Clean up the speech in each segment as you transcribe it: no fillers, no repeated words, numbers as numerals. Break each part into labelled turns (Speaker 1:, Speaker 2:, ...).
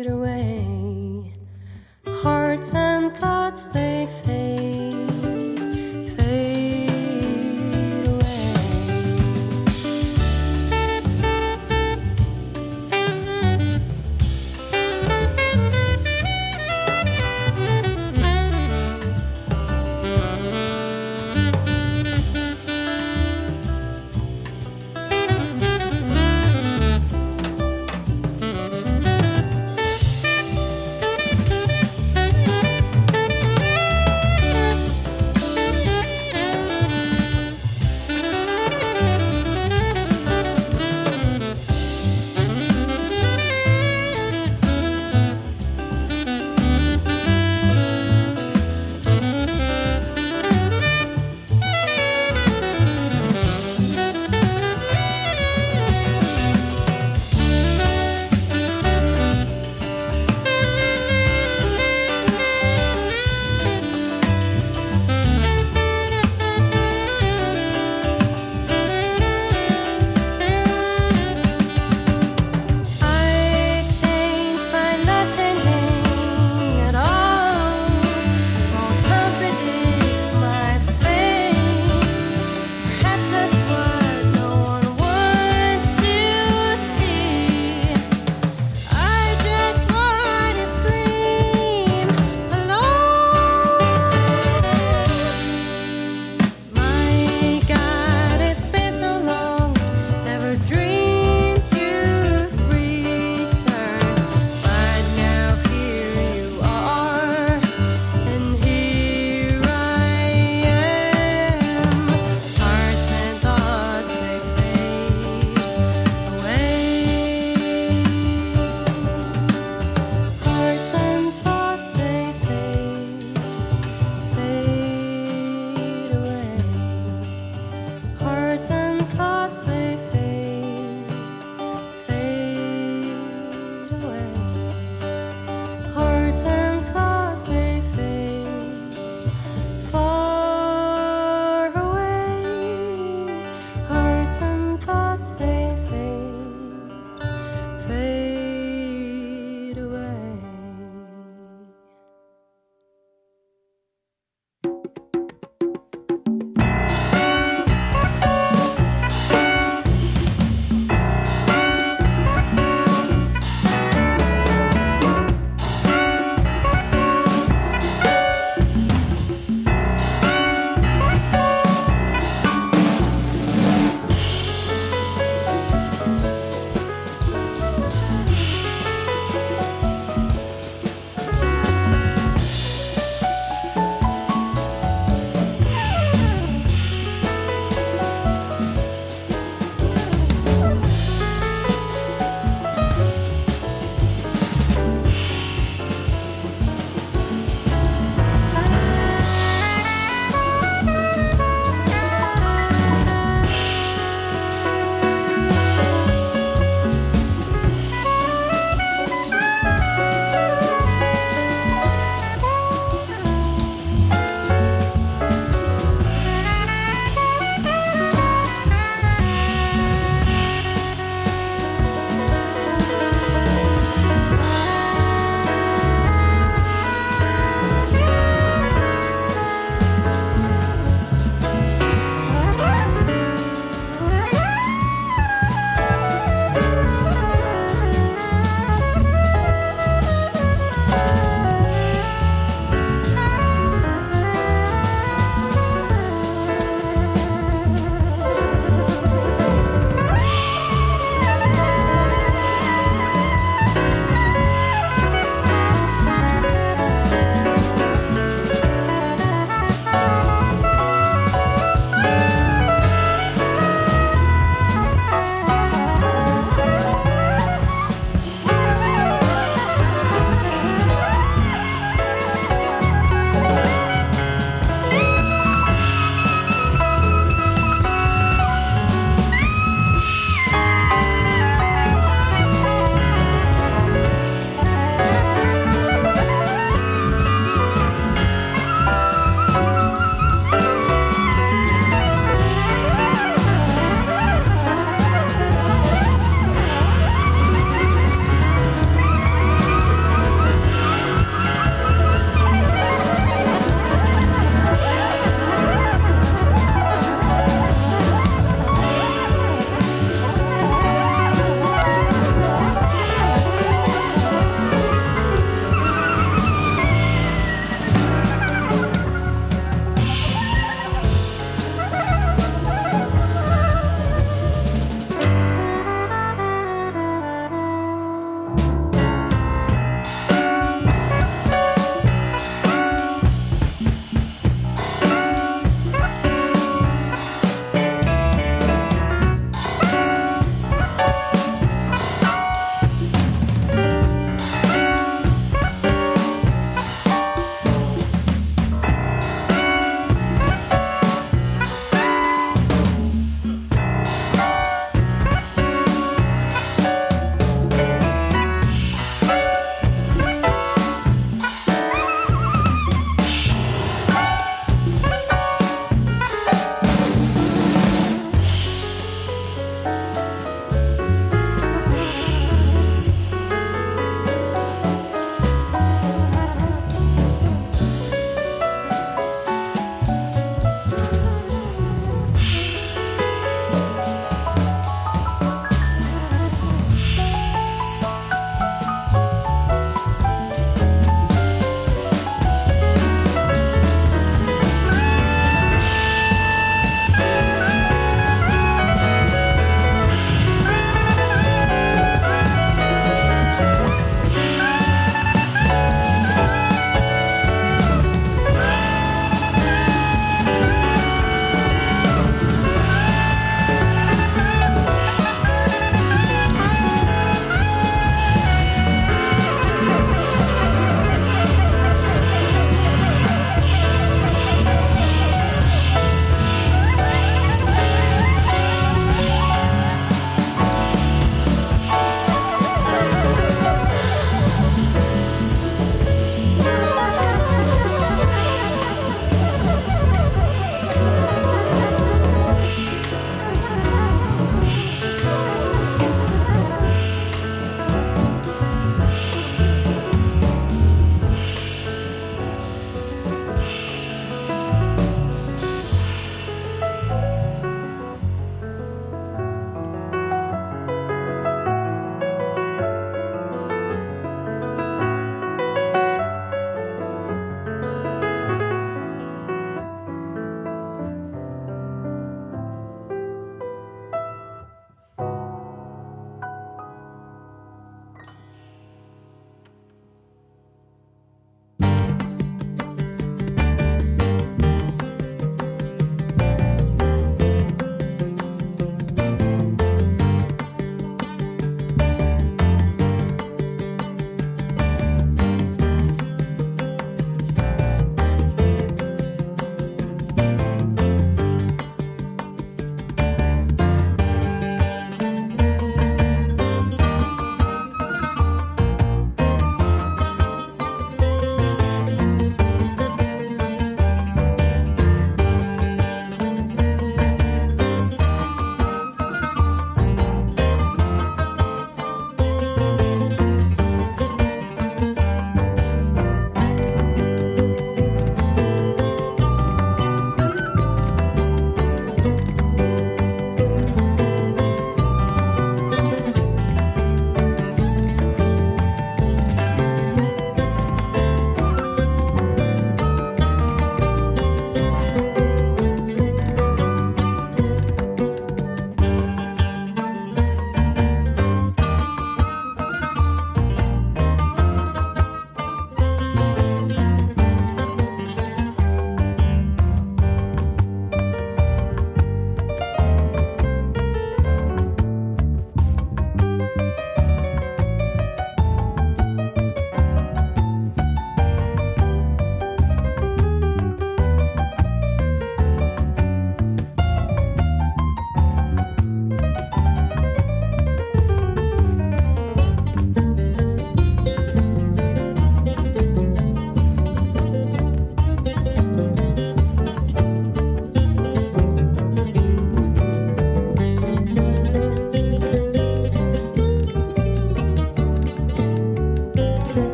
Speaker 1: fade away. Hearts and thoughts, they fade, fade away.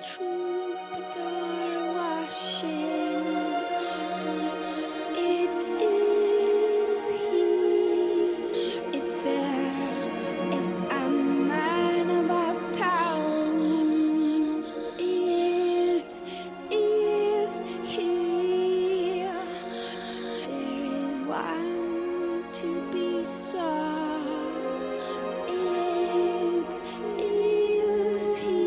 Speaker 2: troubadour washing. It is he. If there is a man about town, it is he. There is one to be sought. It is he.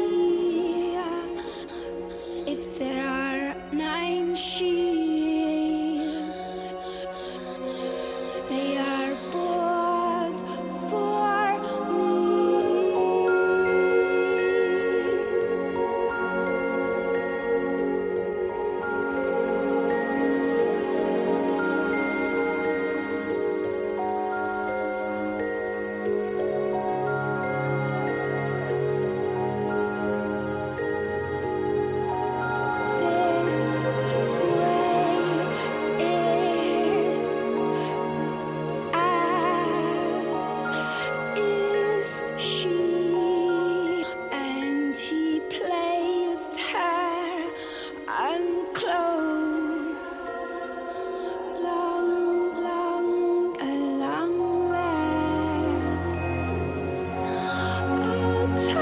Speaker 2: If there are 9 shields, they are bought for me. This way is as is she, and he placed her unclothed, long, a long length, a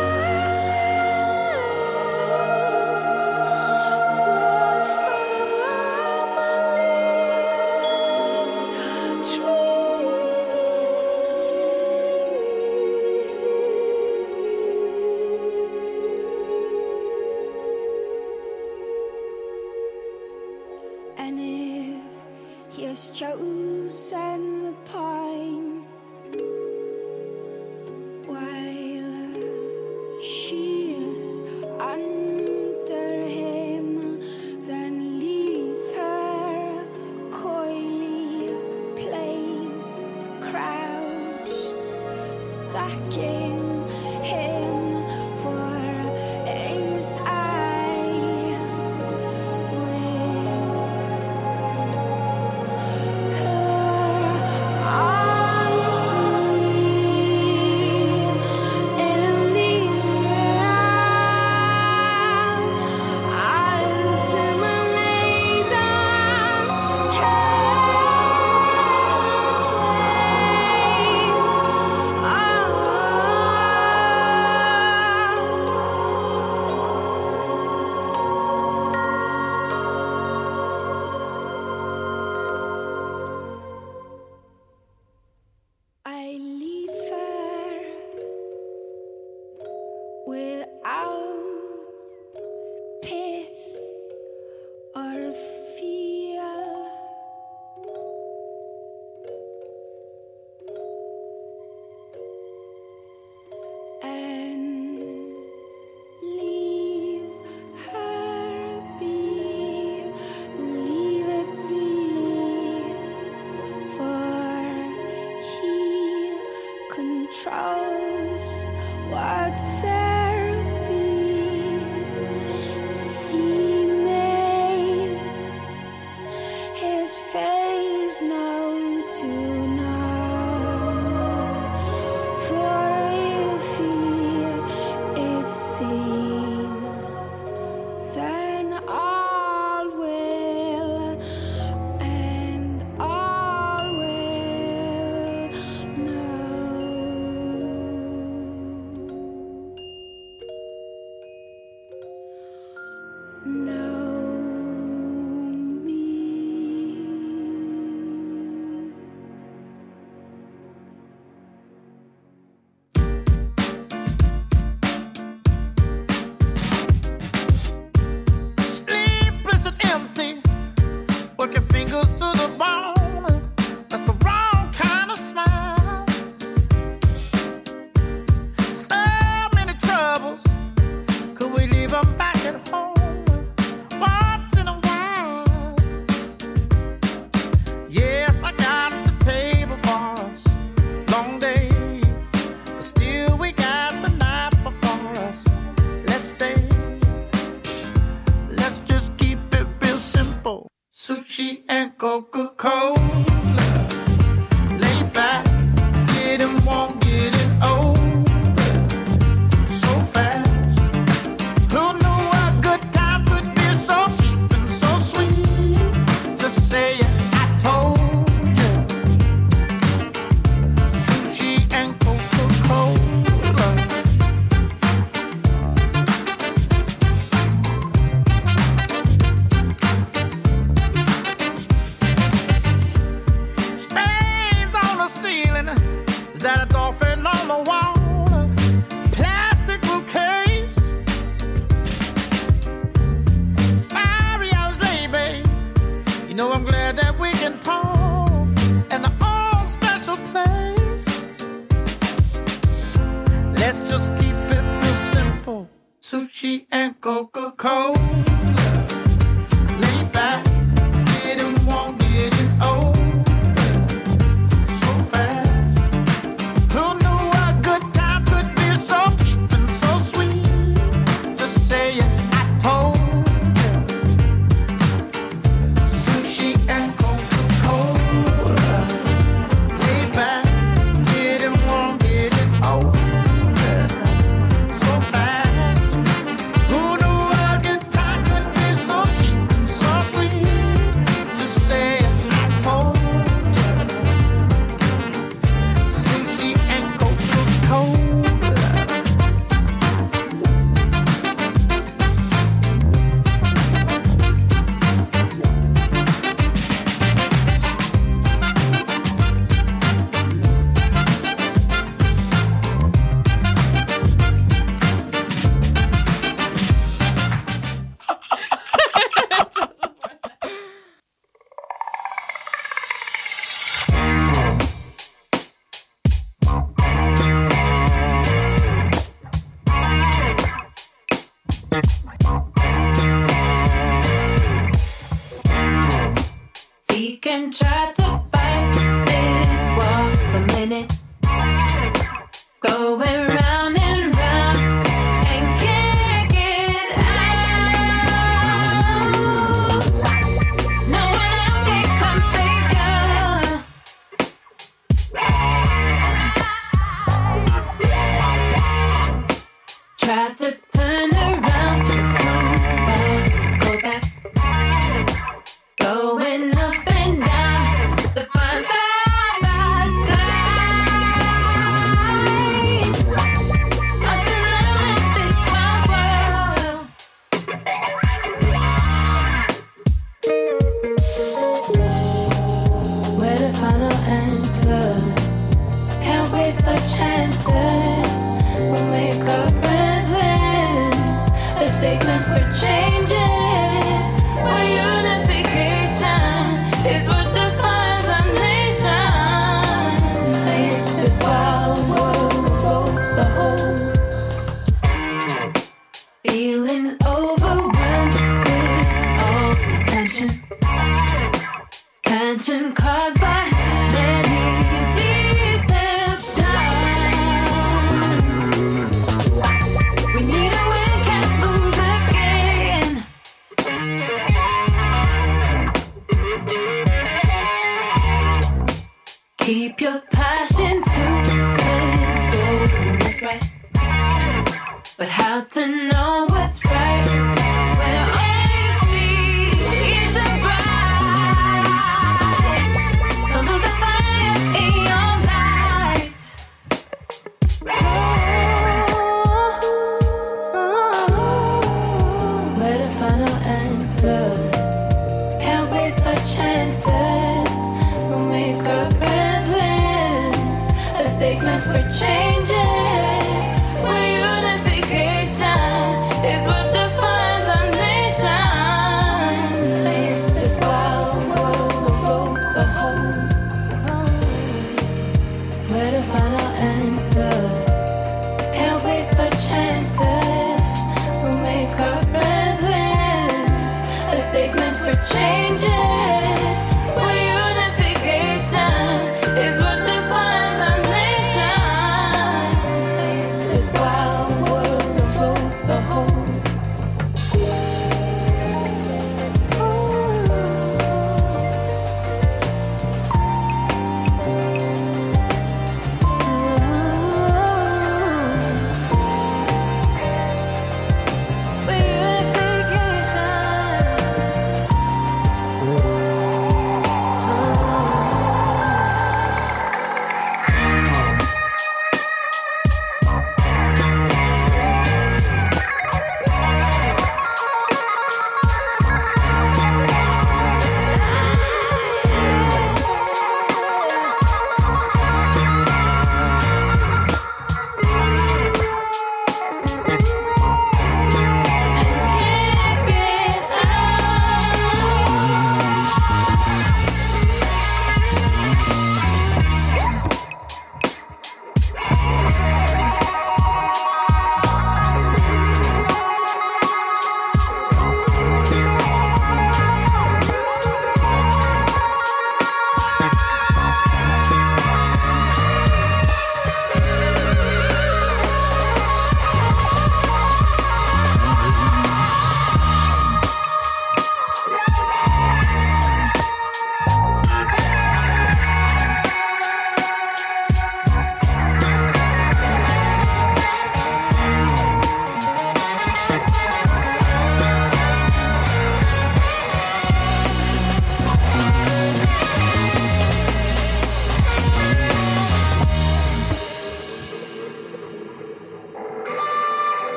Speaker 2: And if he has chosen the point while she is under him, then leave her coyly placed, crouched, sucking him for his eye with her on me in the I leave her without pith or feel, and leave her be, leave it be, for he controls what there be. He makes his face known to none, for if he is seen, then all will, and all will know. Know me.
Speaker 3: Sleepless and empty, working fingers to the bone. That's the wrong kind of smile. So many troubles, could we leave them back at home once in a while? Yes, I got the table for us, long day, but still we got the night before us. Let's stay. Let's just keep it real simple. Sushi and Coca-Cola. Lay back, getting warm, getting old. So fast. Who knew sushi and Coca-Cola. Lay back, didn't want getting old so fast. Who knew a good time could be so cheap and so sweet? Just saying, I told you. Sushi and Coca-Cola. Lay back, didn't want getting old so fast. Who knew a good time could be so cheap and so sweet? Just saying, I told you. Sushi and Coca-Cola.
Speaker 1: We can try to fight this war for a minute. Going round and round and can't get out. No one else can come save you. Try to turn around, but too far to go back. Going up and down, the fun side by side. Us in love with this wild world. Where the final answers? Can't waste our chances. We'll make our presence a statement for changes. Where unification is what defines our nation. Make this wild world float the whole. Feeling overwhelmed with all this tension. Tension caused by many deceptions. We need a win, can't lose again. Keep your passion to stand for what's right. But how to know what's right when all you see is a bright? Don't lose the fire in your light. Where the final answers? Can't waste our chances. We'll make our presence a statement for changes. Where unification is what defines our nation. Make this wild world vote the whole. Where the final answers? Can't waste our chances. We'll make our presence a statement for changes. Where unification is what defines our nation. Make this wild world vote the whole. Where unification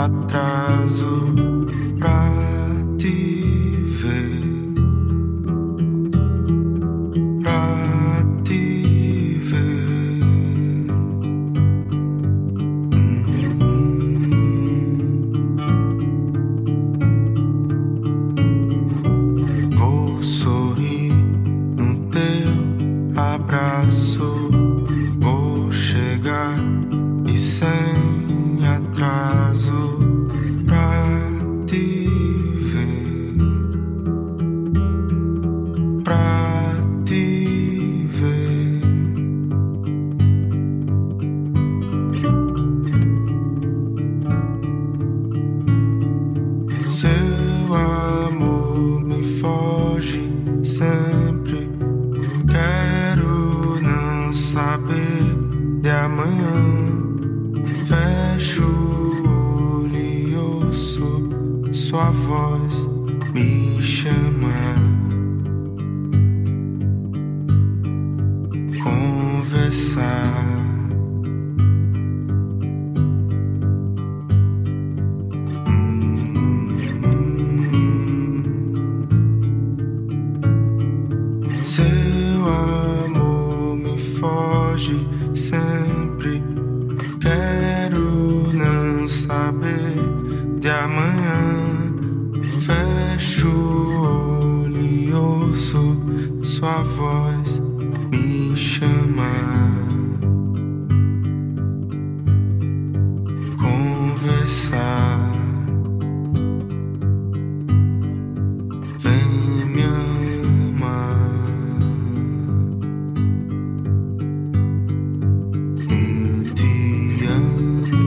Speaker 4: atraso pra te ver, pra te ver. Vou sorrir no teu abraço, vou chegar e sem atraso pra te ver, pra te ver. Seu amor me foge sempre, quero não saber de amanhã. Fecho o olho e ouço sua voz me chamar, conversar. Seu amor me foge sempre, quero não saber de amanhã. Fecho o olho e ouço sua voz me chamar, conversar. Vem me amar, eu te amo.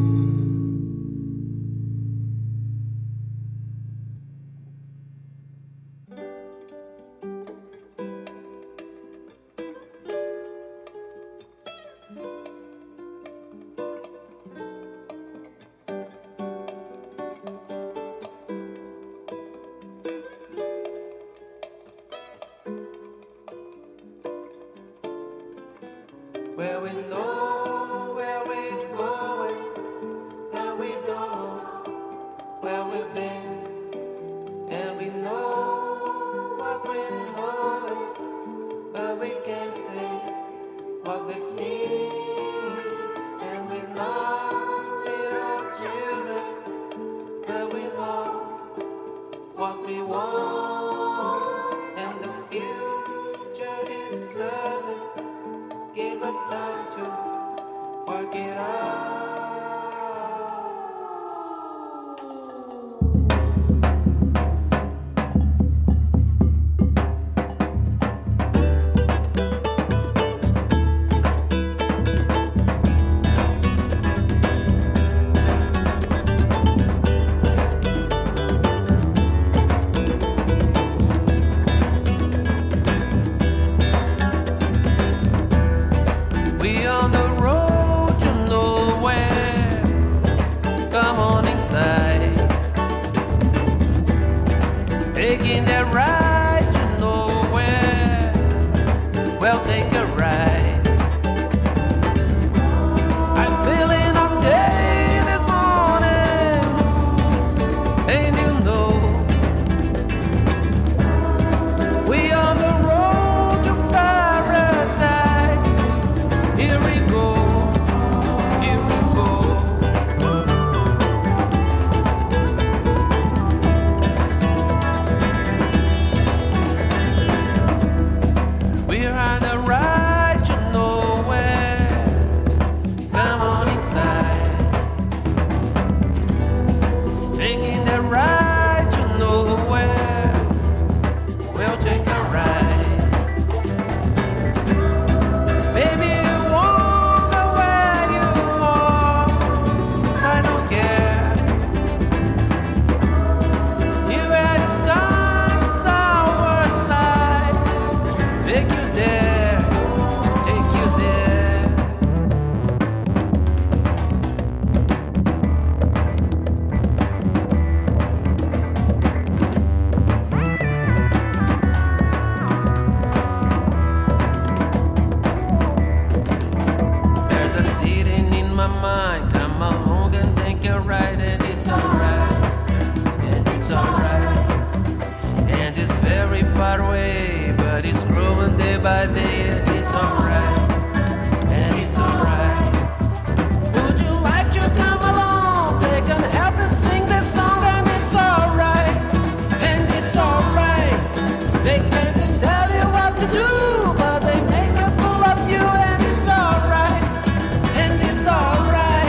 Speaker 5: Where we know where we're going, and we know where we've been, and we know what we're knowing, but we can't say what we've seen, and we're not little children, but we know what we want, and the future is certain. Give us time to far away, but it's growing day by day, and it's alright, and it's alright. Would you like to come along? They can help and sing this song, and it's alright, and it's alright. They can't tell you what to do, but they make a fool of you, and it's alright, and it's alright.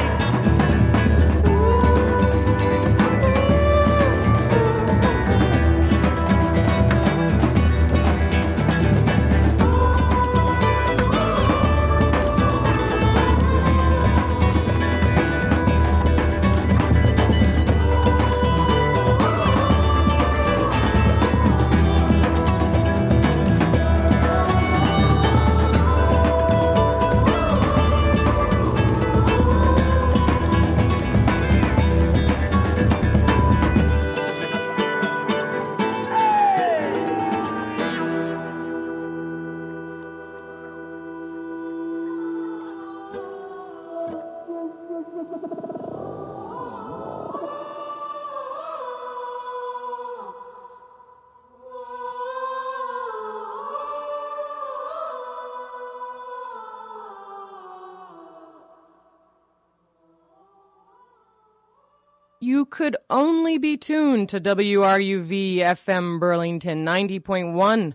Speaker 6: You could only be tuned to WRUV FM Burlington 90.1